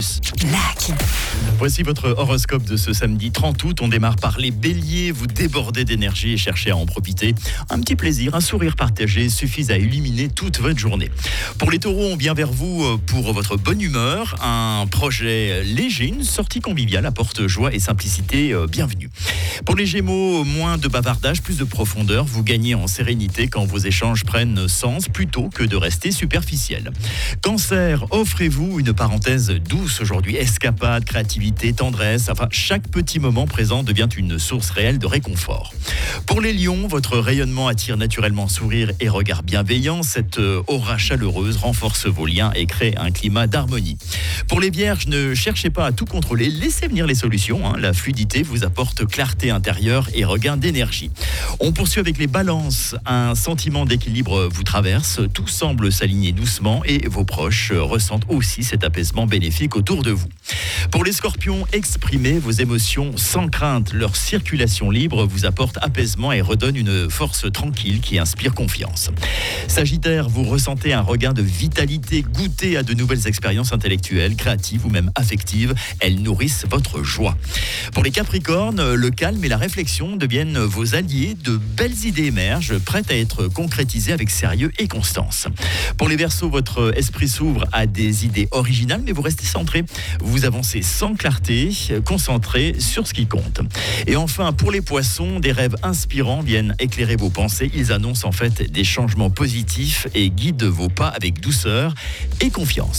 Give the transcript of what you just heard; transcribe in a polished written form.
Lac. Voici votre horoscope de ce samedi 30 août. On démarre par les béliers. Vous débordez d'énergie et cherchez à en profiter. Un petit plaisir, un sourire partagé suffisent à illuminer toute votre journée. Pour les taureaux, on vient vers vous pour votre bonne humeur. Un projet léger, une sortie conviviale apporte joie et simplicité. Bienvenue. Pour les gémeaux, moins de bavardage, plus de profondeur. Vous gagnez en sérénité quand vos échanges prennent sens plutôt que de rester superficiels. Cancer, offrez-vous une parenthèse douce aujourd'hui. Escapade, créativité, tendresse, enfin chaque petit moment présent devient une source réelle de réconfort. Pour les lions, votre rayonnement attire naturellement sourire et regard bienveillant. Cette aura chaleureuse renforce vos liens et crée un climat d'harmonie. Pour les vierges, ne cherchez pas à tout contrôler, laissez venir les solutions. La fluidité vous apporte clarté intérieure et regain d'énergie. On poursuit avec les balances. Un sentiment d'équilibre vous traverse, tout semble s'aligner doucement et vos proches ressentent aussi cet apaisement bénéfique autour de vous. Pour les scorpions, exprimez vos émotions sans crainte. Leur circulation libre vous apporte apaisement et redonne une force tranquille qui inspire confiance. Sagittaire, vous ressentez un regain de vitalité. Goûtez à de nouvelles expériences intellectuelles, créatives ou même affectives. Elles nourrissent votre joie. Pour les capricornes, le calme et la réflexion deviennent vos alliés. De belles idées émergent, prêtes à être concrétisées avec sérieux et constance. Pour les verseaux, votre esprit s'ouvre à des idées originales, mais vous restez centré. Vous avancez sans clarté, concentré sur ce qui compte. Et enfin, pour les poissons, des rêves inspirants viennent éclairer vos pensées. Ils annoncent en fait des changements positifs et guident vos pas avec douceur et confiance.